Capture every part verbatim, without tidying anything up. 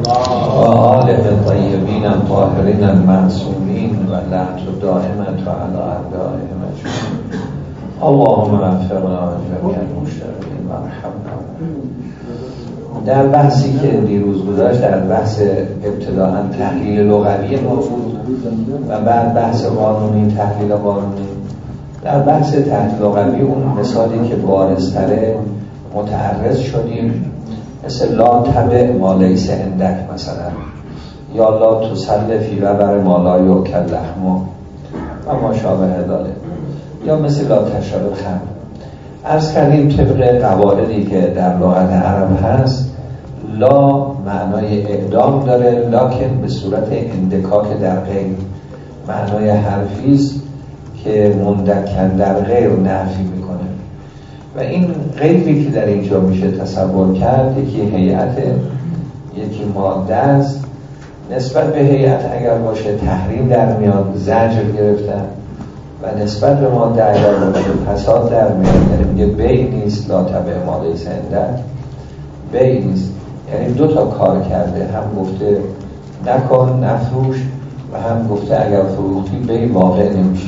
و آله الطیبین الطاهرین المعصومین و لعنت دائمة علی اعدائهم اجمعین. اللهم وفقنا جمیع المشتغلین و ارحمنا. در بحثی که دیروز گذاشت، در بحث ابتداءً تحلیل لغوی ما بود و بعد بحث قانونی، تحلیل قانونی. در بحث تحلیل لغوی اون مثالی که بارزتره متعرض شدیم، مثل لا تبع ما لیس عندک مثلا، یا لا تسلفی و بر ما لا یؤکل لحمه و ما شابه ذلک، یا مثل لا تشرب الخمر. عرض کردیم طبق قواعدی که در لغت عرب هست، لا معنای اعدام داره، لکن به صورت اندکاک در غیر، معنای حرفیست که مندکن در غیر نفی میکنه. و این غیری که در اینجا میشه تصور کرد، یکی هیئت، یکی ماده است. نسبت به هیئت اگر باشه تحریم در میاد، زجر گرفتن، و نسبت به ماده اگر باشه فساد در میاد. یعنی میگه بی نیست، لا تبع ما لیس عندک، بی نیست، یعنی دو تا کار کرده، هم گفته نکن نفروش و هم گفته اگر فروختی بی واقع نمیشی.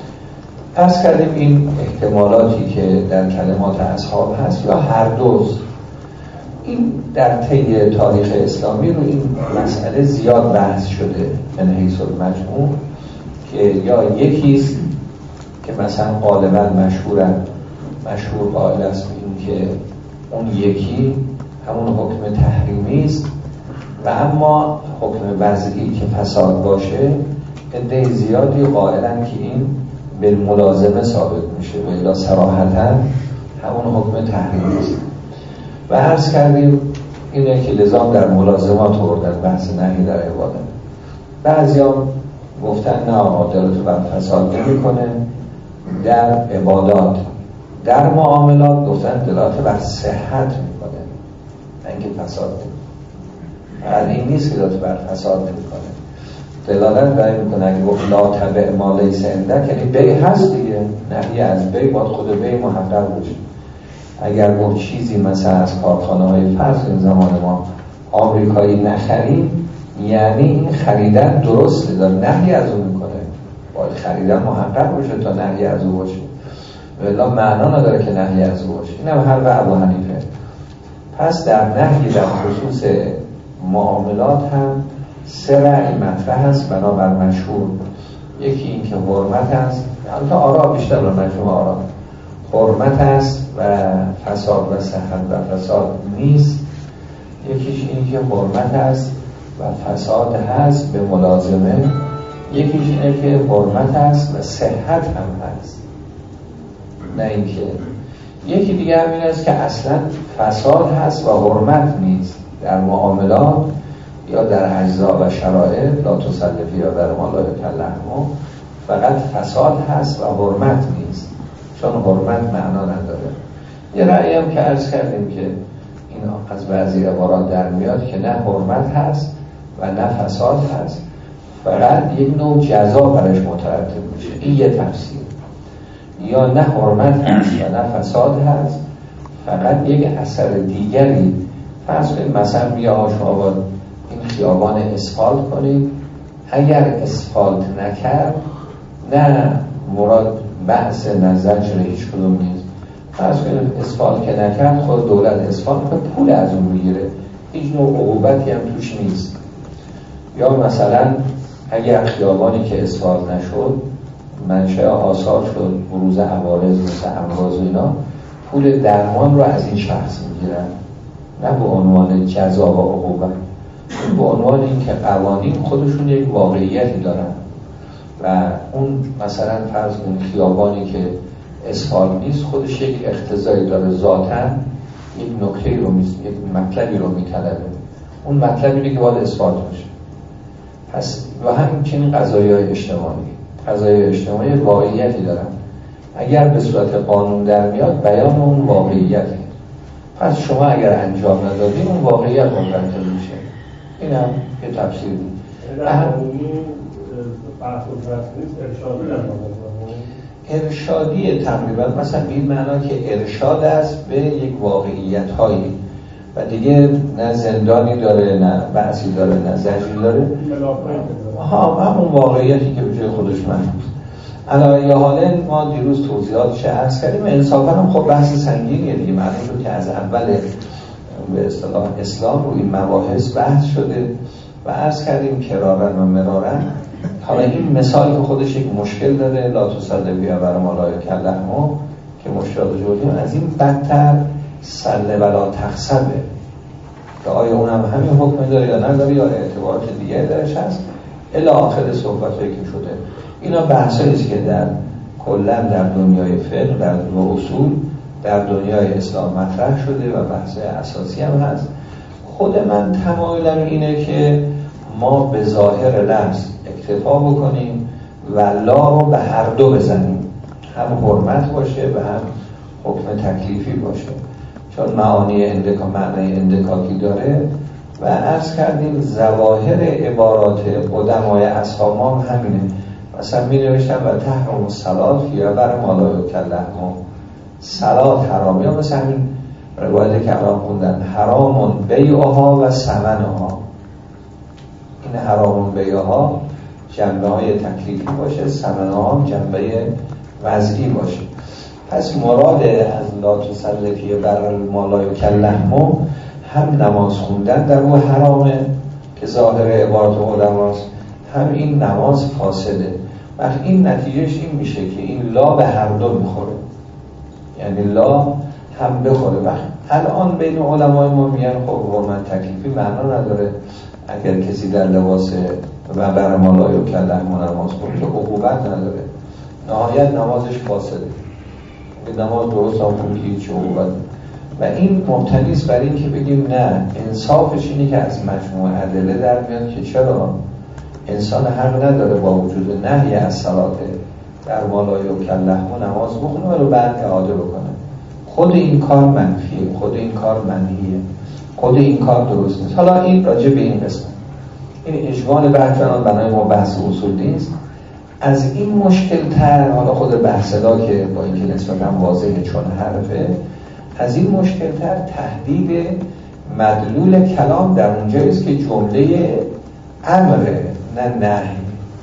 پس کردیم این احتمالاتی که در کلمات اصحاب هست یا هر دوست. این در طی تاریخ اسلامی رو این مسئله زیاد بحث شده من حیث المجموع، که یا یکیست که مثلا غالبا مشهورن مشهور قائل است این که اون یکی همون حکم تحریمی است، و اما حکم وضعی که فساد باشه عده زیادی قائلن که این بالملازمه ثابت میشه و الا صراحتاً همون حکم تحریمی است. و عرض کردیم اینه که لزام در ملازمات آوردن بحث نهی در عبادت. بعضی‌ها گفتن نه عدالت بر فساد نمی‌کنه در عبادات، در معاملات گفتن دلالت بر صحت میکنه، نه اینکه فساد نمیکنه. ولی این نیست که دلالت بر فساد نمیکنه، دلالت بر این میکنه. اگه گفت لا تبع ما لیس عندک، یعنی بی هست دیگه، نهی از بی باید خود بی محقق باشه. اگر گفت چیزی مثلا از کارخانه های فرض این زمان ما آمریکایی نخریم، یعنی این خریدن درسته، داره نهی از اون میکنه، باید خریدن محقق باشه تا نهی از اون باشه، ولی معنا نداره که نهی از اون باشه. این هم حرف ابو حنیفه. پس در نهی در خصوص معاملات هم سه رأی مطرح هست بنابر مشهور. یکی این که حرمت هست، البته آرا بیشتر رو مجموع آرا، حرمت هست و فساد و صحت و فساد نیست. یکیش این که حرمت هست و فساد هست به ملازمه. یکیش اینه که حرمت هست و صحت هم هست، نه اینکه. یکی دیگه هم این است که اصلا فساد هست و حرمت نیست در معاملات یا در اجزا و شرایط، لا تسلفی یا در ما لا یؤکل لحمه، فقط فساد هست و حرمت نیست، چون حرمت معنا نداره. یه رأی هم که عرض کردیم که این از بعضی عبارات در میاد که نه حرمت هست و نه فساد هست، فقط یک نوع جزا برش مترتب میشه. این یه تفسیر. یا نه حرمت هست و نه فساد هست، فقط یک اثر دیگری. فرض کنید مثلا بیا شما این خیابان اسفالت کنید، اگر اسفالت نکرد، نه مراد بحث نظر چرا هیچ کدوم نیست. فرض کنید اسفالت که نکرد، خود دولت اسفالت که پول از اون میگیره، هیچ نوع عقوبتی هم توش نیست. یا مثلا اگر خیابانی که اسفالت نشد منشأ آثار شد، بروز عوارض مثل امراض و اینا، پول درمان رو از این شخص میگیرن، نه به عنوان جزا و عقوبت، به عنوان این که قوانین خودشون یک واقعیتی دارن. و اون مثلا فرض کنید خیابانی که اسفالت نیست خودش یک اقتضایی داره، ذاتاً یک نکته رو می یک مطلبی رو میطلبه، اون مطلبی رو که باید اسفالت باشه. پس و همچنین قضایای اجتماعی قضایای اجتماعی واقعیتی دارن، اگر به صورت قانون در میاد بیان اون واقعیتی. پس شما اگر انجام ندادین اون واقعیت منتقل میشه. این هم یه تفسیر بود. ارشادی تقریبا مثلا این معنا که ارشاد است به یک واقعیت هایی، و دیگه نه زندانی داره، نه بحثی داره، نه زجری داره. ها همون واقعیتی که به جای خودش منوز. علاوه حالا ما دیروز توضیحاتش عرض کردیم. انصافا هم خب بحث سنگینیه دیگه، معلوم شد که از اول به اصطلاح اسلام روی این مباحث بحث شده و عرض کردیم کرارن و مرارن. حالا این مثال که خودش یک مشکل داره، لا تصلی بیا بر ما لا یکلمو، که مشکلات جوردیم از این بدتر سله ولا تخصبه، که آیا اونم همین حکم داره یا نداره یا اعتبارات دیگه درش هست الی آخر صحبتایی که شده. اینا بحثاییست که در کلا در دنیای فقه، در دنیای اصول، در دنیای اسلام مطرح شده و بحثای اساسی هم هست. خود من تمایلم اینه که ما به ظاهر لفظ اکتفا بکنیم و لا رو به هر دو بزنیم، هم حرمت باشه و هم حکم تکلیفی باشه، چون معانی اندکا معنی اندکاکی داره. و عرض کردیم ظواهر عبارات قدمای اصحاب ما هم همینه. مثلا می نوشتم و تحرم الصلاة فی بر ما لا یکلمو، صلات حرام، یا مثلا همین روایت که الان خوندن حرامون بیعها و ثمنها. این حرامون بیعها جنبه های تکلیفی باشه، ثمنها هم جنبه وضعی باشه. پس مراد از لا تصلی فی بر ما لا یکلمو هم نماز خوندن در اون حرامه که ظاهر عبارت علماست، هم این نماز فاسده. وقت این نتیجهش این میشه که این لا به هر دو میخوره، یعنی لا هم بخوره. وقت الان بین علمای ما میگن خب حرمت تکلیفی معنا نداره، اگر کسی در لباس و بر ما لا یکلمو نماز خونه که عقوبت نداره، نهایت نمازش فاسده، نماز درست هم خون که هیچ عقوبت. و این مبتنیست برای این که بگیم نه، انصافش اینه که از مجموع ادله در میاد که چرا انسان حق نداره با وجود نهی از صلات در ما لا یکلمو نماز بخونه و رو بعد اعاده بکنه. خود این کار منفیه، خود این کار منهیه، خود این کار درست نیست. حالا این راجع به این قسمت، این اجمال بحثان بنای ما بحث اصول نیست. از این مشکل تر، حالا خود بحث لا که با اینکه نسبتاً واضحه چون حرفه، از این مشکل تر تحدید مدلول کلام در اونجاییست که جمله امره نه نهی.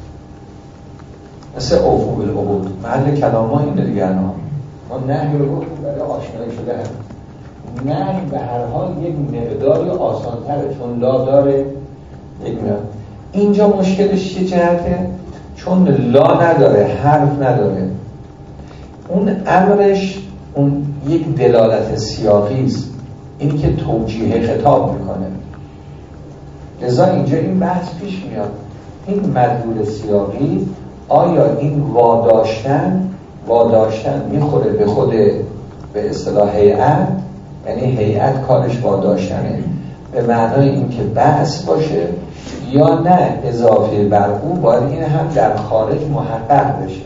مثل اوفو بالعقود، محل کلام ما اینه دیگه. ما نهی رو گفتیم برای آشنایی شده هم. نهی به هر حال یک مقداری آسان تره، چون لا داره یک مقدار. اینجا مشکلش چه جهته؟ چون لا نداره، حرف نداره، اون امرش اون یک دلالت سیاقی است، اینی که توجیه خطاب میکنه. لذا اینجا این بحث پیش میاد، این مدلول سیاقی آیا این واداشتن واداشتن میخوره به خود به اصطلاح هیئت، یعنی هیئت کارش واداشتنه به معنای این که بحث باشه، یا نه اضافه بر او باید این هم در خارج محقق بشه.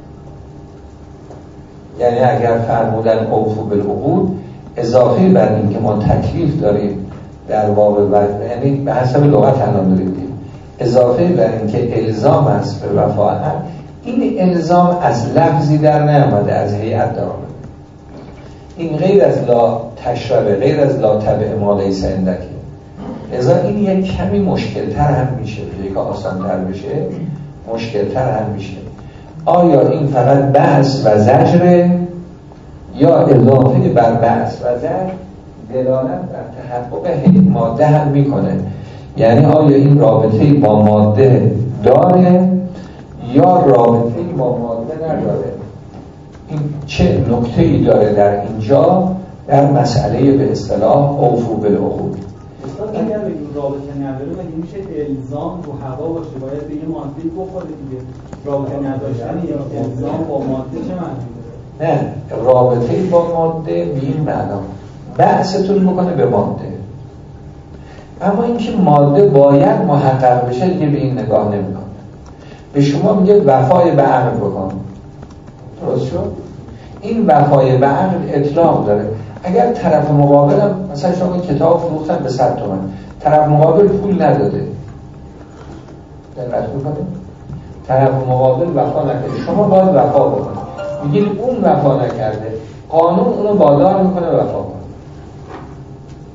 یعنی اگر فرمودن اوفو بالعقود اضافه بر این که ما تکلیف داریم در باب وفا، یعنی به حسب لغت الان داریم دیم، اضافه بر این که الزام است به وفا، این الزام از لفظی در نیامده، از هیئت در آمده. این غیر از لا تشربه، غیر از لا تبع ما لیس عندک. لذا این یک کمی مشکل تر هم میشه، که آسان تر بشه مشکل تر هم میشه. آیا این فقط بحث و زجره یا اضافه بر بحث و زجر دلالت بر تحقق ماده هم میکنه؟ یعنی آیا این رابطه با ماده داره یا رابطه با ماده نداره؟ این چه نکته‌ای داره در اینجا در مسئله به اصطلاح اوفو بالعقود؟ اگر بگیم رابطه نداره مگه میشه الزام رو هوا باشه، باید به یه ماده بخوره دیگه. رابطه نداشتن یا الزام با ماده چه معنی داره؟ نه، رابطه با ماده به این معنا بحثتون میکنه به ماده، اما اینکه ماده باید محقق بشه دیگه به این نگاه نمیکنه. به شما میگه وفای به عقل بکن، درست شد؟ این وفای به عقل اطلاق داره. اگر طرف مقابل هم مثلا شما کتاب فروختن به صد تومن، طرف مقابل پول نداده، دقت میکنه؟ طرف مقابل وفا نکرده، شما باید وفا بکنید. میگید اون وفا نکرده، قانون اونو وادار میکنه وفا کنه. یعنی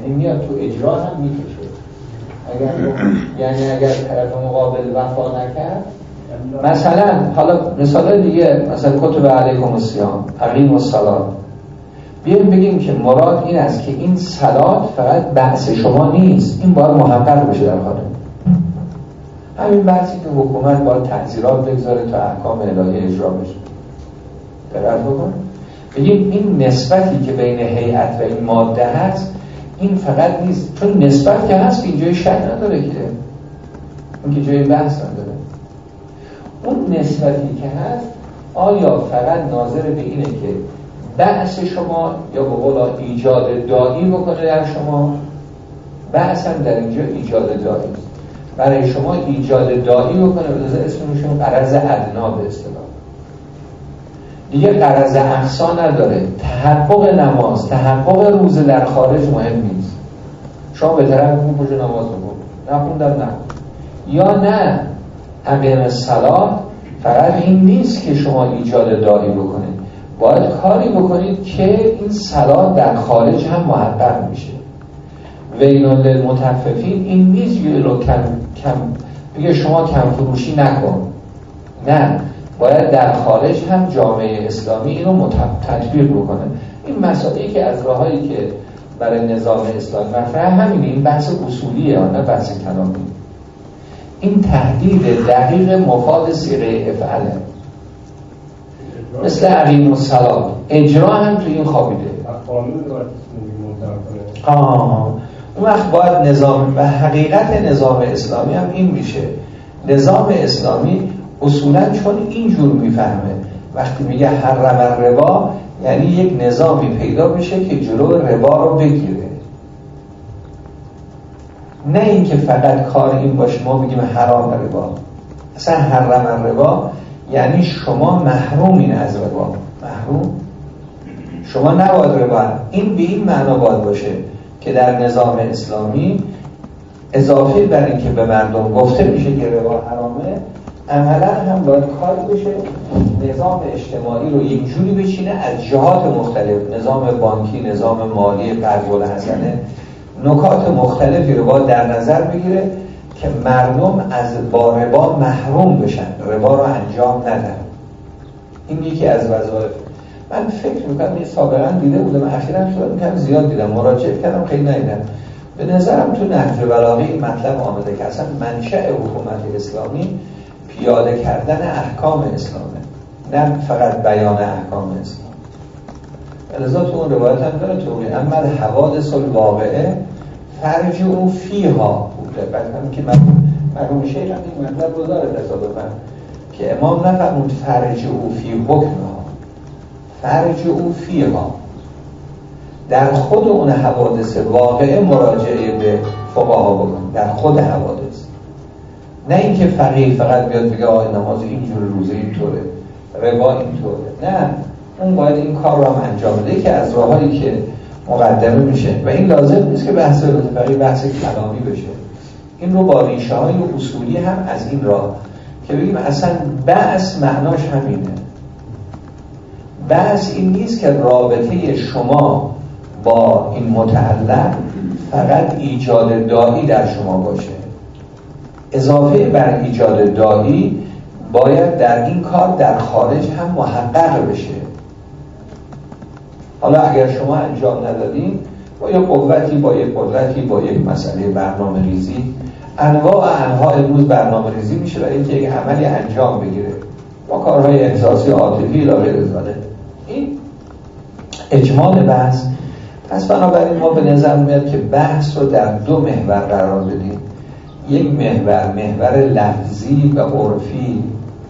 یعنی میاد تو اجرا هم میکشه. اگر یعنی اگر طرف مقابل وفا نکرد، مثلا حالا مثال دیگه، مثلا کتب علیکم الصیام اقیموا الصلاة، بیایم بگیم که مراد این است که این صلات فقط بحث شما نیست، این باید محقق بشه در خانه. همین بحثی که حکومت باید تعزیرات بگذاره تا احکام الهی اجرا بشه. دقت بکن. بگیم این نسبتی که بین هیئت و این ماده هست، این فقط نیست، چون نسبت که هست این جای شک نداره که این که جای بحث نداره. اون نسبتی که هست آیا فقط ناظر به اینه که بحث شما یا به قول ایجاد داعی بکنه در شما؟ بحث هم در اینجا ایجاد داعی است. برای شما ایجاد داعی بکنه، بذار اسمشون غرض ادنا به اصطلاح. دیگه غرض اقصا نداره. تحقق نماز، تحقق روزه در خارج مهم نیست. شما به طرف اون پشت نماز بکن، نخوندم نه. یا نه، اقیم الصلاة فقط این نیست که شما ایجاد داعی بکنید، باید کاری بکنید که این صلاة در خارج هم محقق میشه. ویل للمطففین این نیست که رو کم کم بگه شما کم فروشی نکن، نه، باید در خارج هم جامعه اسلامی اینو تطبیق بکنه. این مسائلی که از راهایی که برای نظام اسلامی مطرحه همینه، این بحث اصولیه نه بحث کلامی. این تحدید دقیق مفاد صیغه افعله، مثل اقیموا الصلاة، اجرا هم تو این خوابیده. آه اون وقت باید نظام و حقیقت نظام اسلامی هم این میشه. نظام اسلامی اصولا چون اینجور میفهمه وقتی میگه حرم الربا، یعنی یک نظامی پیدا بشه که جلو ربا رو بگیره، نه اینکه فقط کار این باشه ما بگیم حرام ربا. اصلا حرم الربا یعنی شما محرومین از ربا، محروم، شما نباید ربا. این به این معنا باید باشه که در نظام اسلامی اضافه بر این که به مردم گفته میشه که ربا حرامه، عملا هم باید کار بشه نظام اجتماعی رو یک جوری بچینه از جهات مختلف، نظام بانکی، نظام مالی، قرض الحسنه، نکات مختلفی رو باید در نظر بگیره که مردم از با ربا محروم بشن، ربا رو انجام ندن. این یکی از وظایف. من فکر میکنم یه سابقا دیده بودم، اخیراً شده میکنم زیاد دیدم، مراجعه کردم خیلی ندیدم. به نظرم تو نهج البلاغه این مطلب آمده که اصلا منشأ حکومت اسلامی پیاده کردن احکام اسلامه، نه فقط بیان احکام اسلام. لذا تو اون روایت هم داره توقی اما حوادث الواقعه فرجعوا فیها بوده. بعد هم که مرحوم شیخ هم این مطلب رو داره تصادفاً که امام نفرمود فرجعوا فی حکمها، فرجعوا فیها، در خود اون حوادث واقعه مراجعه به فقها بکن، در خود حوادث، نه اینکه فقیه فقط بیاد بگه آه نماز اینجور، روزه اینطوره، ربا اینطوره، نه، اون باید این کار رو هم انجام بده که از راهایی که مقدمه میشه و این لازم نیست که بحث فقیه بحث کلامی بشه. این رو با ریشه های اصولی هم از این راه که بگیم اصلا بحث معناش همینه. بحث این نیست که رابطه شما با این متعلق فقط ایجاد داعی در شما باشه، اضافه بر ایجاد داعی باید در این کار در خارج هم محقق بشه. حالا اگر شما انجام ندادین با یک قوتی، با یک قدرتی، با یک مسئله برنامه ریزی، انواع انواع امروز برنامه ریزی میشه برای اینکه یک عملی انجام بگیره با کارهای احساسی، عاطفی و غیر ذالک. این اجمال بحث. پس بنابراین ما به نظر میاد که بحث رو در دو محور قرار بدیم. یک محور محور لفظی و عرفی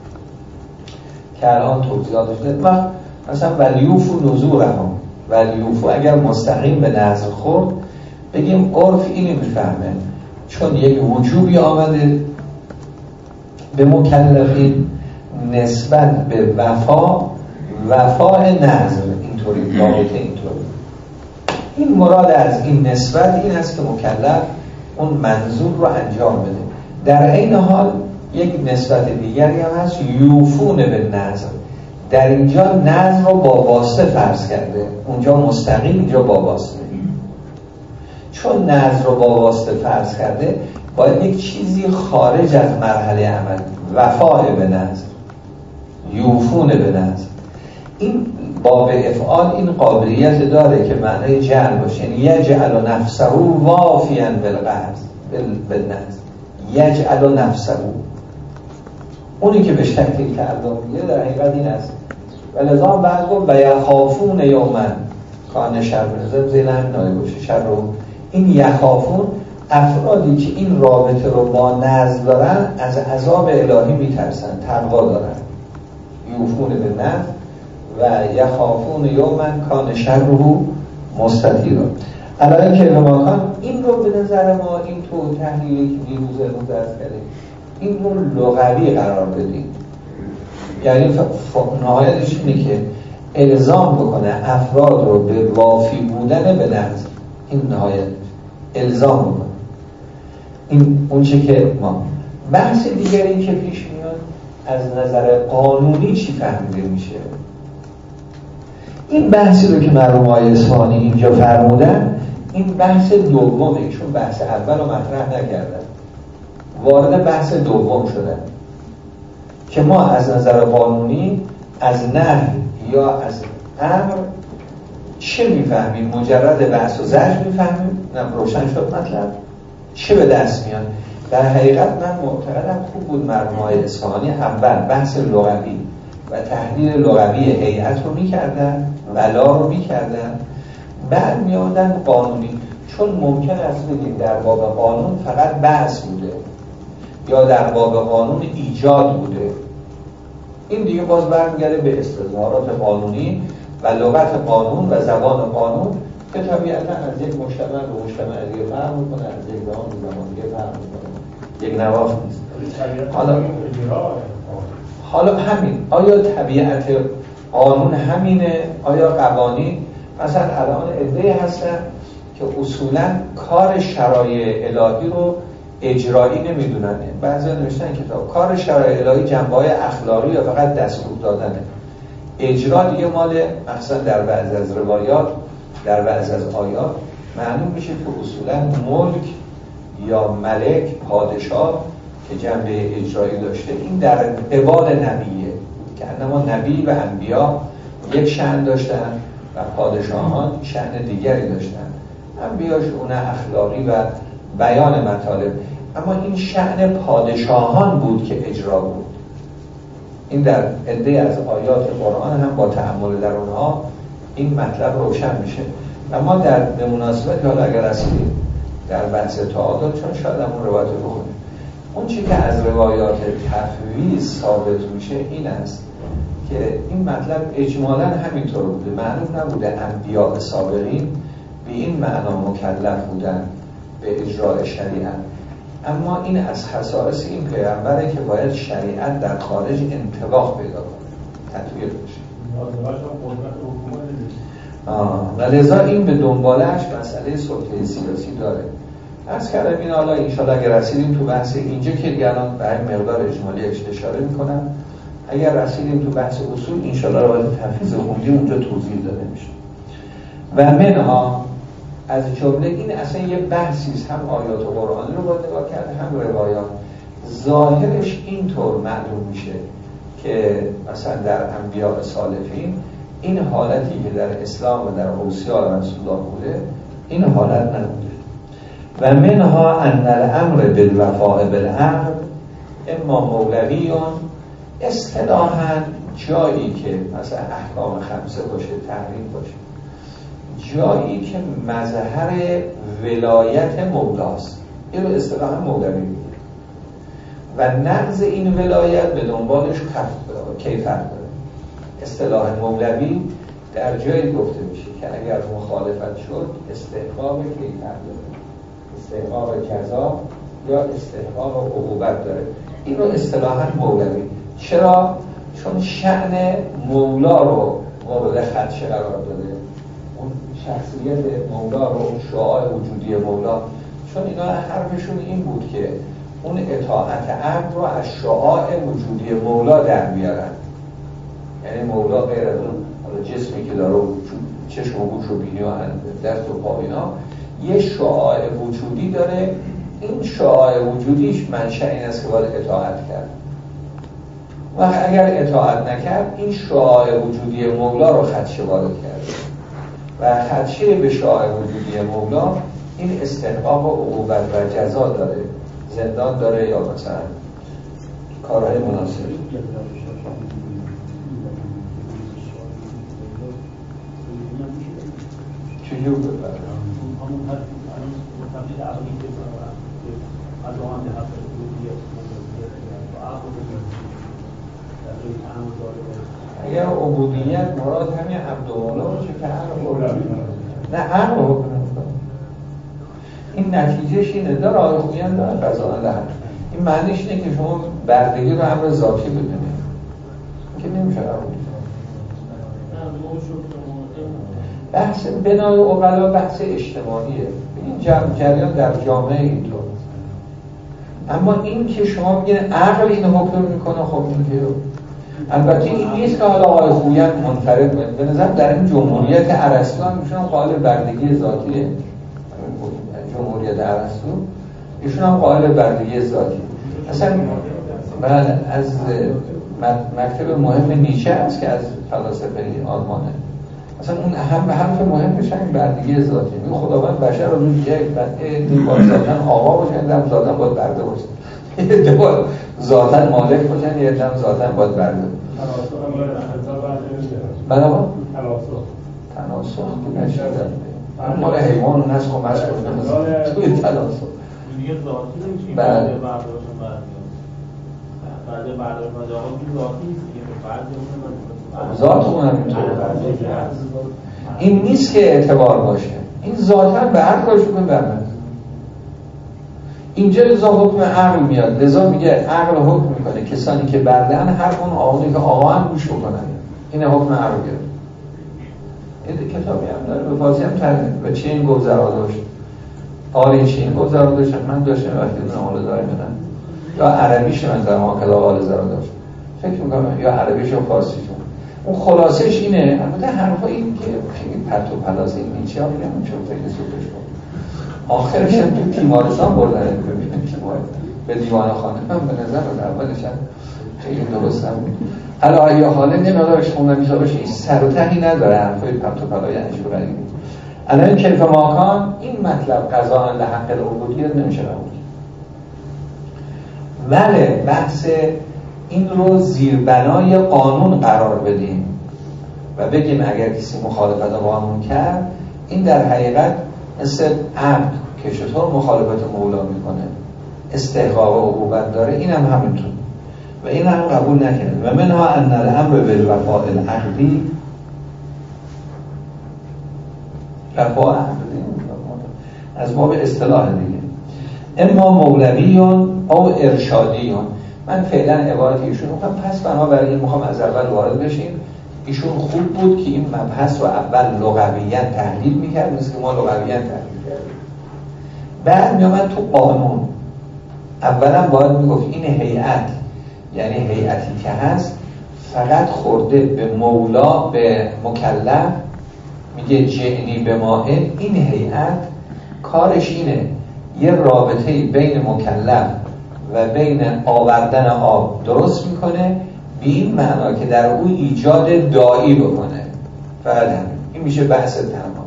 که الان توضیحاتش داد، و مثلا ولیوفو نذورهم، ولیوفو اگر مستقیم به نظر خورد بگیم عرف اینو میفهمه چون یک وجوبی آمده به مکلفین نسبت به وفا، وفا نظر اینطوری رابطه اینطوری. این مراد از این نسبت این است که مکلف اون منظور رو انجام بده. در این حال یک نسبت دیگری هم هست یوفون به نظر. در اینجا نظر رو با واسطه فرض کرده، اونجا مستقیم، اینجا با واسطه. چون نذر رو با واسطه فرض کرده باید یک چیزی خارج از مرحله عمل، وفای به نذر، یوفون به نذر. این باب افعال این قابلیت داره که معنای جعل باشه، یعنی یجعل نفسه وافیا بالقرض بالنذر، یجعل نفسه، اونی که بهش تکلیف تعلق میده در حقیقت این است. ولذا بعد گفت و یخافون یوما کان شر نزد زیل هم نایه باشه شر رو. این یخافون افرادی که این رابطه رو با نذر دارن از عذاب الهی میترسن، تقوا دارن، یوفون به نذر و یخافون یوما کان شر رو مستطیرا. الان که ماکان این رو به نظر ما این تو تحلیلی که دیروز رو درس کردیم این رو لغوی قرار بدیم، یعنی نهایتش اینه که الزام بکنه افراد رو به وافی بودن به نذر، این نهایت الزام بکنه. این اون چه که ما بحث دیگری که پیش میاد از نظر قانونی چی فهمیده میشه. این بحثی رو که مرحوم آقای اصفهانی اینجا فرمودن این بحث دومه، چون بحث اول رو مطرح نکردن، وارد بحث دوم شدن که ما از نظر قانونی از نهی یا از امر چه میفهمیم؟ مجرد بحث و زجر میفهمیم؟ نه روشن شد مطلب چه به دست میاد. در حقیقت من معتقدم خوب بود مرحوم آقای اصفهانی اول بحث لغوی و تحلیل لغوی هیئت رو میکردن، ولا رو میکردن، بعد میادن قانونی، چون ممکن است بگیم در باب قانون فقط بحث بوده یا در باب قانون ایجاد بوده. این دیگه باز برمیگرده به استظهارات قانونی و لغت قانون و زبان قانون که طبیعتا از یک مجتمع به مجتمع دیگه فرق میکنه، از یک زمان به زمان دیگه فرق میکنه، یک نواخت نیست. حالا حالا همین آیا طبیعت قانون همینه؟ آیا قوانین مثلا الان عده‌ای هستن که اصولا کار شرایع الهی رو اجرایی نمیدونن، بعضی نوشتن کتاب کار شرایع الهی جنبه‌های اخلاقی یا فقط دستور دادنه، اجرا دیگه مال مثلا در بعضی از روایات در بعضی از آیات معلوم میشه که اصولا ملک یا ملک پادشاه که جنبه اجرایی داشته این در قبال نبیه که انما نبی و انبیا یک شأن داشتن و پادشاهان شأن دیگری داشتن. انبیا شؤون اخلاقی و بیان مطالب، اما این شأن پادشاهان بود که اجرا بود. این در عده از آیات قرآن هم با تأمل در اونها این مطلب روشن میشه. اما در به مناسبت حالا اگر رسیدیم در بحث تعادل، چون شاید همون روایت رو بخونیم، اون چی که از روایات تفویض ثابت میشه این است که این مطلب اجمالا همینطور بوده، معلوم نبوده انبیاء سابقین به این معنا مکلف بودن به اجرای شریعت، اما این از خصائص این پیغمبره که باید شریعت در خارج انطباق پیدا کنه، تطبیق بشه. و لذا این به دنبالش مسئله سلطه سیاسی داره. از کردم این حالا انشاءالله اگر رسیدیم تو بحث اینجا که دیگران به این مقدار اجمالی اشاره میکنم، اگر رسیدیم تو بحث اصول انشاءالله رو باید تفیض خوندی اونجا توضیح داده میشه. و منها از جمله این اصلا یه بحثیست، هم آیات و قرآن رو باید نگاه کرده هم روایات. ظاهرش اینطور معلوم میشه که مثلا در انبیاء سالفین این حالتی که در اسلام و در اوصیاء رسول الله بوده این حالت نبوده. و منها ان الامر بالوفاء بالعهد اما مولویون، اصطلاحاً جایی که مثلا احکام خمسه باشه، تحریم باشه، جایی که مظهر ولایت مولاست، این رو اصطلاحاً مولوی میگه و نقض این ولایت به دنبالش کیفر داره. اصطلاح مولوی در جایی گفته میشه که اگر مخالفت شد استحقاق کیفر داره، استحقاق جزا یا استحقاق عقوبت داره. این رو اصطلاحاً مولوی. چرا؟ چون شأن مولا رو مورد خدشه قرار داده، اون شخصیت مولا رو، اون شعاع وجودی مولا، چون اینا حرفشون این بود که اون اطاعت امر رو از شعاع وجودی مولا در بیارن. یعنی مولا غیر از اون جسمی که داره، چشم و گوش و بینی و دست و پا اینا، یه شعاع وجودی داره، این شعاع وجودیش منشأ این است که باید اطاعت کرد. و اگر اطاعت نکرد این شعاع وجودی مولا رو خدشه وارد کرده و خدشه به شعاع وجودی مولا این استحقاق و عقوبت و جزا داره، زندان داره یا مثلا کارهای مناسب. چجور ببره؟ اگر عبودیت مراد همین عبد و مولا باشه که عقل نه عقل حکم این نتیجهش اینه. داره آقای خویان داره قضا اندهن. این معنیش اینه که شما بردگی رو امر ذاتی بدونید که نمیشه قبول. بحث بنای عقلا بحث اجتماعیه، این جریان در جامعه اینطور. اما این که شما میگین عقل این حکم میکنه، خب این که البته این نیست که حالا آقای خویان منفرد باید. به نظر در این جمهوریت ارسطو هم میشون قائل بردگی ذاتیه. جمهوریت ارسطو ایشون هم قائل بردگی ذاتی. مثلا من از مکتب مهم نیچه است که از فلاسفه آلمانه، مثلا اون هم حرف مهمش همین بردگی ذاتی. این خداوند بشر رو روی یک بنده دیوار ذاتن آقا باشن، دم ذاتن باید برده باشن، یه دیوار ذاتن مالک باشن، یه دم ذاتن باید برده. بنابراین تناسخ که نشدن مال حیوان و نسخ و مسخ توی تناسخ دیگه ذاتی نمیشه بعد بعد بعد بعد ذاتی نیست، ذات اون هم این نیست که اعتبار باشه، این ذاتاً به هر کارش کنه برمند. اینجا لذا حکم عقل میاد، لذا میگه عقل حکم میکنه کسانی که بردن هر اون آقایی که آقا هم گوش بکنن. این حکم عقل بیاد. این کتابی هم داره به فارسی هم ترجمه و چه این گذرا داشت آره چه این گذرا داشت من داشتم وقتی من حالا داره میدن یا عربیش من در ما کلا حال زرا داشت فکر میکنم یا عربیش و فارسیش. اون خلاصش اینه. البته حرفا این که خیلی پرت و پلاس این نیچه ها میگم چون فکر سوپش کن آخرش هم تو تیمارستان بردن ببینم که باید به دیوان خانه هم به نظر رو اولش هم خیلی درست هم حالا یا حاله نمیدارش خوندن میزارش این سر و تهی نداره حرفای پرت و پلا یعنی شو قدیمی. الان کیف ماکان این مطلب قضا اند حق العبودیت نمیشه قبول. ولی بحث این رو زیربنای قانون قرار بدیم و بگیم اگر کسی مخالفت قانون کرد این در حقیقت مثل عبد که چطور مخالفت مولا میکنه استحقاق و عقوبت داره، این هم همینطور و این هم قبول نکنه. و منها ان الامر بالوفاء العقدی وفاء عقدی از باب اصطلاح دیگه اما مولویون او ارشادیون. من فعلا عبارت ایشون میخوام پس بنابراین این میخوام از اول وارد بشیم. ایشون خوب بود که این مبحث رو اول لغویاً تحلیل میکرد مثل که ما لغویاً تحلیل کردیم، بعد میامد تو قانون اولا باید میگفت این هیئت یعنی هیئتی که هست فقط خورده به مولا به مکلف، میگه جعنی به مائل. این هیئت کارش اینه یه رابطه بین مکلف و بین آوردن آب درست میکنه به این معنا که در او ایجاد داعی بکنه. فقط همین. این میشه بحث تمام.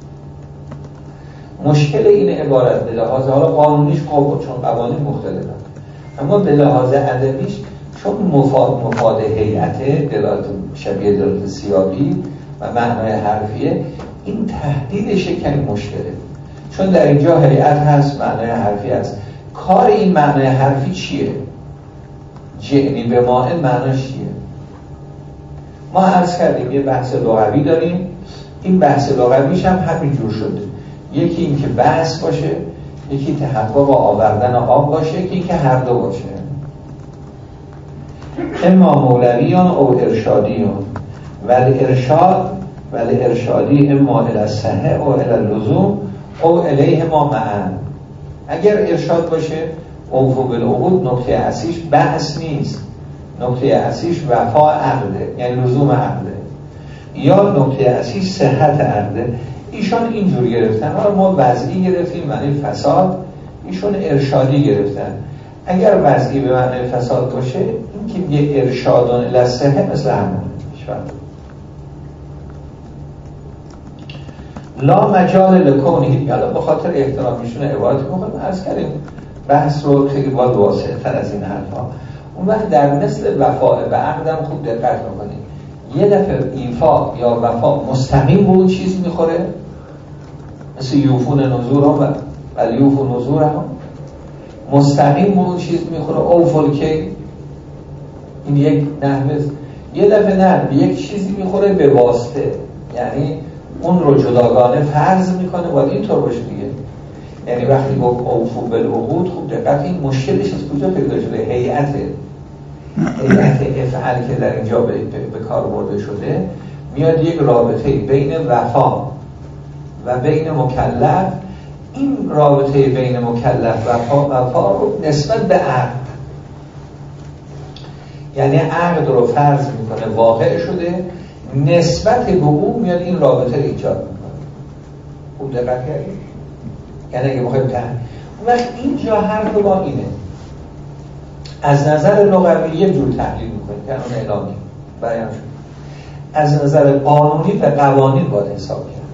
مشکل این عبارت به لحاظ حالا قانونیش قابل چون قوانین مختلفه، اما به لحاظ ادبیش چون مفاد مفاد هیئت دلالت شبیه دلالت سیاقی و معنای حرفیه، این تهدیدش کمی مشکله. چون در اینجا هیئت هست معنای حرفی هست. کار این معنای حرفی چیه؟ جعنی به مائل معناش چیه؟ ما عرض کردیم یه بحث لغوی داریم، این بحث لغویش هم همینجور شده. یکی این که بحث باشه، یکی تحقق و آوردن آب باشه، یکی این که هر دو باشه. اما مولویان او ارشادیون ولی ارشاد ولی ارشادی اما الاسحه او الاللزوم او الیه ما معن. اگر ارشاد باشه اوفو بالعقود نقطه اصلیش بحث نیست، نقطه اصلیش وفا عقده یعنی لزوم عقده، یا نقطه اصلیش صحت عقده. ایشان اینجور گرفتن. حالا ما وضعی گرفتیم معنی فساد، ایشون ارشادی گرفتن. اگر وضعی به معنی فساد باشه، این که یه ارشادان لسه مثل همون لا مجال لکونی. حالا به خاطر احترامیشون عبارت میکنم عرض کردیم بحث رو خیلی باید واسع تر از این حرفا. اون وقت در مثل وفا به عقدم خوب دقت میکنیم. یه دفعه ایفا یا وفا مستقیم به اون چیز میخوره، مثل یوفون نذور هم و یوفون نذور هم مستقیم به اون چیز میخوره. اوفل که این یک نحوه، یه دفعه نه به یک چیزی میخوره به واسطه، یعنی اون رو جداگانه فرض میکنه. باید اینطور باشه دیگه. یعنی وقتی گفت اوفو بالعقود، خوب دقت این مشکلش از کجا پیدا شده؟ هیئت هیئت افعل که در اینجا به, به کار برده شده، میاد یک رابطه بین وفا و بین مکلف. این رابطه بین مکلف و وفا, وفا رو نسبت به عقد، یعنی عقد رو فرض میکنه واقع شده، نسبت به او میاد این رابطه رو ایجاد میکنه. خوب دقت کردید؟ یعنی اگه بخوایم تحلیل، اون وقت اینجا حرف با اینه، از نظر لغوی یک جور تحلیل میکنیم که اون اعلامی بیان شد، از نظر قانونی و قوانین باید حساب کرد.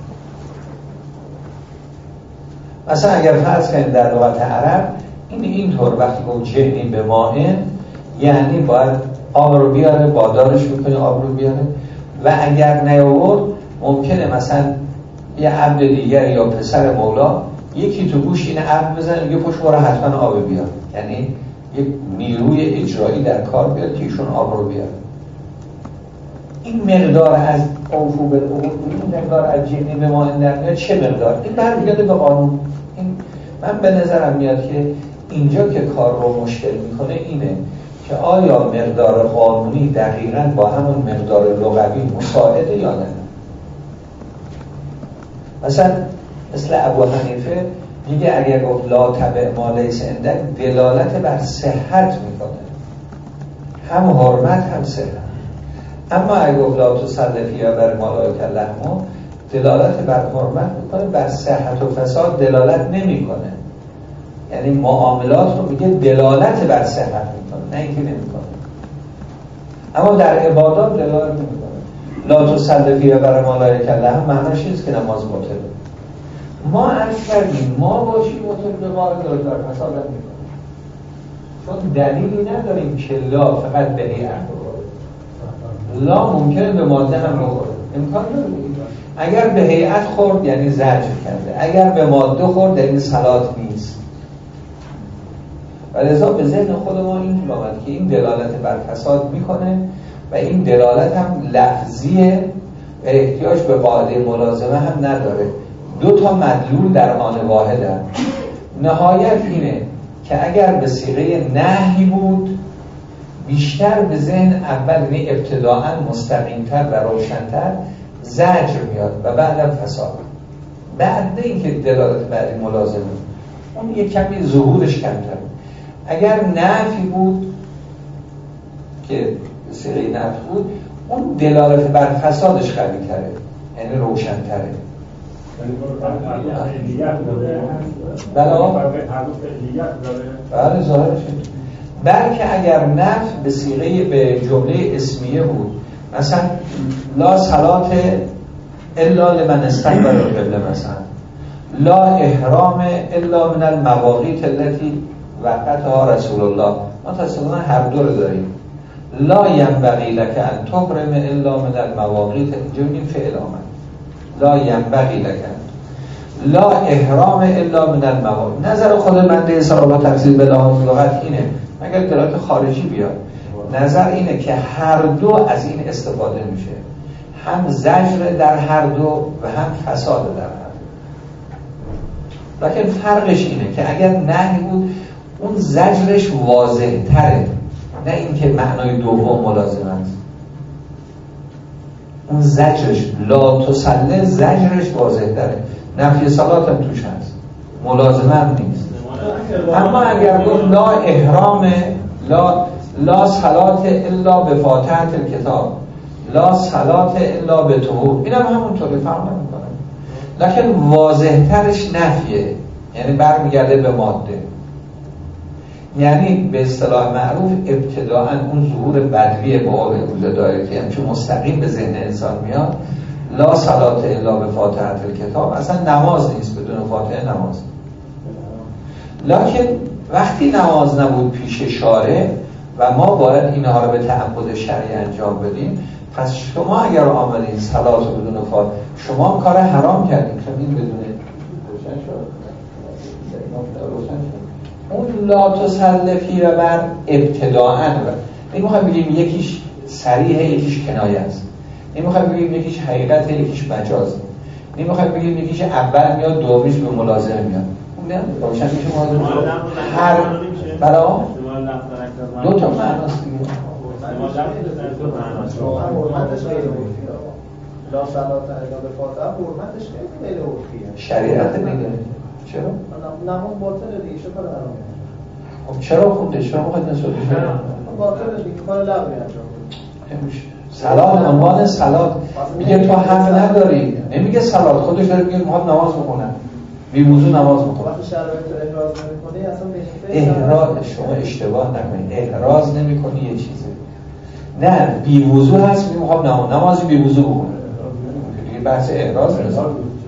مثلا اگر فرض کنیم در لغت عرب این اینطور وقتی گفت جنی به ماهن، یعنی باید آب رو بیاره، بادارش میکنه آب رو بیاره، و اگر نیاورد ممکنه مثلا یه عبد دیگر یا پسر مولا یکی تو گوش این عبد بزنه میگه پشت برو حتما آب بیار، یعنی یک نیروی اجرایی در کار بیاد که ایشون آب رو بیاره. این مقدار از اوفو بالعقود، این مقدار از جنی به ما در میاد چه مقدار؟ این برمیگرده به قانون. این من به نظرم میاد که اینجا که کار رو مشکل میکنه اینه که آیا مقدار قانونی دقیقاً با همون مقدار لغوی مساعده یا نه. مثلا مثل ابو حنیفه میگه اگر گفت لا تبع ما لیس عندک، دلالت بر صحت میکنه، هم حرمت هم صحت. اما اگر گفت لا تصلفی یا بر مالایک اللحم، دلالت بر حرمت میکنه، بر صحت و فساد دلالت نمیکنه. یعنی معاملات رو میگه دلالت بر صحت میکنه، نه اینکه نمیکنه. اما در عبادات دلالت نمیکنه. لا تصلفی یا بر مالایک اللحم معنیش نیست که نماز باطله. ما عرض کردیم ما باشیم مطلب ما رو دلالت بر فساد نمیکنه، چون دلیلی نداریم که لا فقط به هیئت بخوره. لا ممکنه به ماده هم بخوره، امکان نداره. اگر به هیئت خورد یعنی زجر کرده، اگر به ماده خورد یعنی صلات نیست. و لذا به ذهن خود ما این آمد که این دلالت بر فساد میکنه و این دلالت هم لفظیه و احتیاج به قاعده ملازمه هم نداره. دو تا مدلول در آن واحدن. نهایت اینه که اگر به صیغه نهی بود بیشتر به ذهن اول، یعنی ابتداءً مستقیم‌تر و روشن‌تر زجر میاد و بعدم فساد. بعد اینکه دلالت بعدی ملازمه اون یک کمی ظهورش کمتر. اگر نفی بود که صیغه نفی بود، اون دلالت بر فسادش قوی تره، یعنی روشن تره. بله بله ظاهرش. بلکه اگر نفی به صیغه به جمله اسمیه بود، مثلا لا صلات الا لمن استقبل القبله، مثلا لا احرام الا من المواقیت التي وقتها رسول الله، ما تصادفاً هر دو رو داریم. لا ینبغی لک ان تحرم الا من المواقیت، اینجا میگیم فعل آمد. لا ینبغی لک، لا احرام الا من المواقیت. نظر خود منده صاحب تفسیر به لحاظ لغت اینه، مگر دلالت خارجی بیاد. نظر اینه که هر دو از این استفاده میشه، هم زجر در هر دو و هم فساد در هر دو. لیکن فرقش اینه که اگر نهی بود اون زجرش واضح تره، نه اینکه معنای دوم ملازم است. اون زجرش لا تسله، زجرش واضح تره. نفی صلات هم توش هست، ملازمه هم نیست. اما اگر گفت لا احرام، لا لا صلات الا به فاتحه الکتاب، لا صلات الا به طهور، این هم همونطوری فرق نمیکنه. لکن واضح ترش نفیه، یعنی برمیگرده به ماده. یعنی به اصطلاح معروف ابتداءً اون ظهور بدوی با آب روز دایره که همچون مستقیم به ذهن انسان میاد، لا صلات الا به فاتحه الکتاب، اصلا نماز نیست بدون فاتحه نماز. لکن وقتی نماز نبود پیش شارع و ما باید اینها رو به تعبد شرعی انجام بدیم، پس شما اگر آمدین صلات رو بدون فاتحه، شما هم کار حرام کردین. خب این بدون روشن شد، روشن شد. اون لا تسلفی رو بر ابتداءً نمیخوایم بگیم یکیش صریحه یکیش کنایه است، نمیخوایم بگیم یکیش حقیقت یکیش مجاز، نمیخوایم بگیم یکیش اول میاد دومیش به ملازمه میاد. اون نه روشن میشه. ما هر بلا دو تا معناست دیگه. لا صلات الا به فاتحه حرمتش خیلی خیلی عرفیه. شریعت میگه. چرا؟ نماز باطله دیگه، چه کار حرامیه؟ خب چرا خونده؟ چرا میخواد نسبت بشه؟ باطله دیگه، کار لغوی انجام بده. صلات عنوان صلات میگه تو حق نداری، نمیگه صلات، خودش داره میگه میخواد نماز بخونم، بی وضو نماز بخونم. وقتی شرایط احراز نمی‌کنی اصلا به احراز شما اشتباه نکنید، احراز نمی‌کنی یه چیزه. نه بی وضو هست میخوام نماز نمازی بی وضو بخونم. دیگه بحث احراز نیست.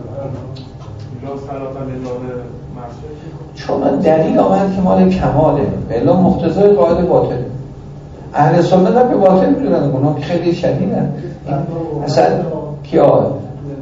چون دلیل آمد که مال کماله، الا مقتضای قاعده باطل. اهل سنت هم به باطل میدونن، گناه خیلی شدیدن. اصلا کیا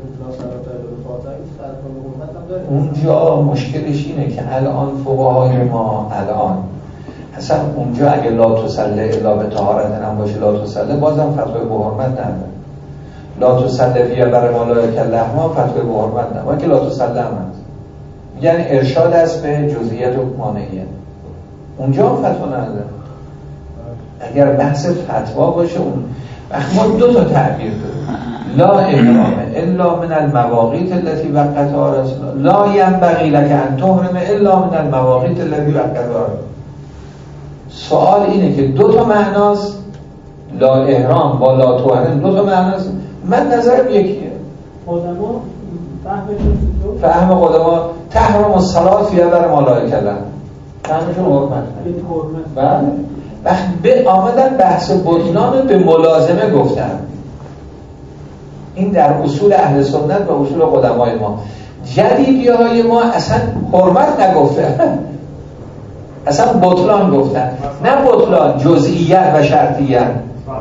اونجا مشکلش اینه که الان فقهای ما الان اصلا اونجا اگه لا تسله الا به طهارت هم باشه لا تسله، بازم فتوای به حرمت نداره. لا تسله فیه برای ملائکه لحما فتوای به حرمت نداره، ولی که لا تسله هم هست، یعنی ارشاد است به جزئیات و مانعیت. اونجا هم فتوا نداره. اگر بحث فتوا باشه اون وقت ما دو تا تعبیر داریم، لا احرام الا من المواقیت التي وقتها رسول الله، لا ينبغي لك ان تحرم الا من المواقیت التي وقتها. سوال اینه که دو تا معناست، لا احرام با لا تحرم دو تا معناست. من نظرم یکیه. قدما فهم قدما تحرم الصلاه فی بر ملائکه الله، فهمشون حرمت. بله. وقت به آمدن بحث بطلان به ملازمه گفتن. این در اصول اهل سنت و اصول قدمای ما. جدیدی های ما اصلا حرمت نگفتن، اصلا بطلان گفتن. نه بطلان، جزئیت و شرطیت.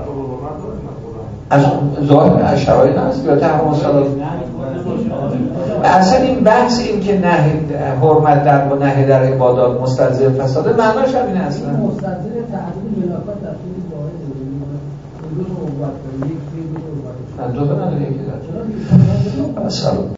از ظاهر از شرایط هست یا تحریم الصلاه. اصلا این بحث این که نه حرمت در و نه در عبادات مستلزم فساده، معناش همین اصلا مستلزم تحریم خلافت در طول واحد دو تا عبادت یک دو تا عبادت دو تا نداره یکی داره.